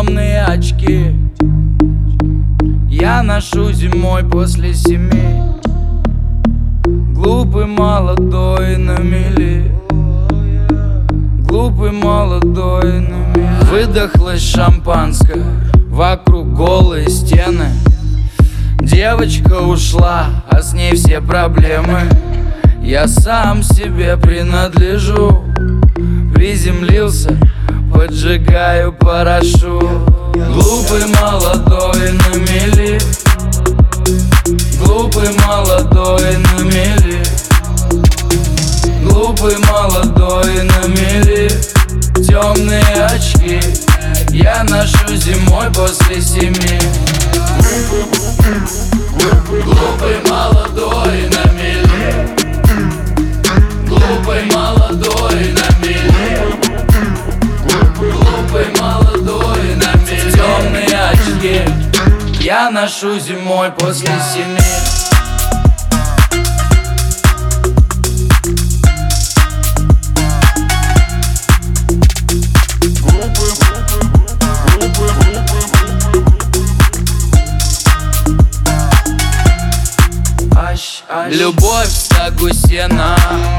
темные очки я ношу зимой после 7. Глупый, молодой, на мели. Глупый, молодой, на мели. Выдохлось шампанское, вокруг голые стены. Девочка ушла, а с ней все проблемы. Я сам себе принадлежу. Приземлился, поджигаю парашют. Глупый, молодой, на мели. Глупый, молодой, на мели. Глупый, молодой, на мели. Темные очки я ношу зимой после 7. Глупый, молодой, на мели. Глупый, молодой, на мели. Глупый, молодой, на мели. Темные очки я ношу зимой после 7. Любовь в стогу сена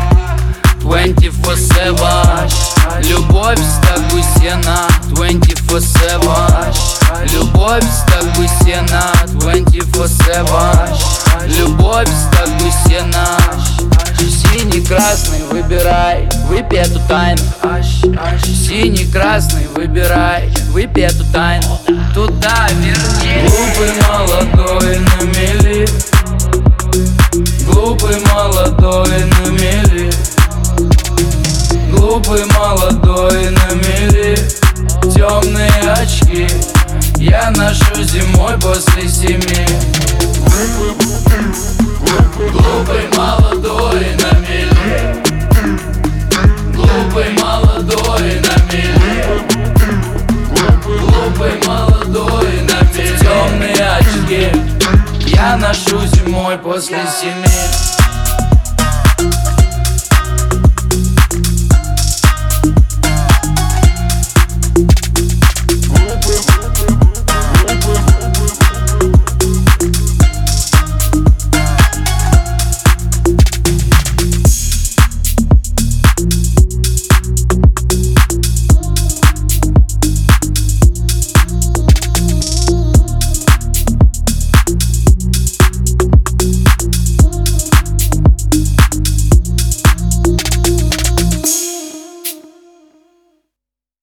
24/7. Любовь в стогу сена 24/7. Любовь в стогу сена 24/7. Любовь в стогу сена. Синий, красный, выбирай, выпей эту тайну. Синий, красный, выбирай, выпей эту тайну. Туда вернее. Глупый, молодой, на мели. Глупый, молодой, на мели. Глупый, молодой, на мели. Темные очки я ношу зимой после 7. Глупый, молодой, на мели. Глупый, молодой, на мели. Глупый, молодой, на мели. Темные очки я ношу зимой после 7.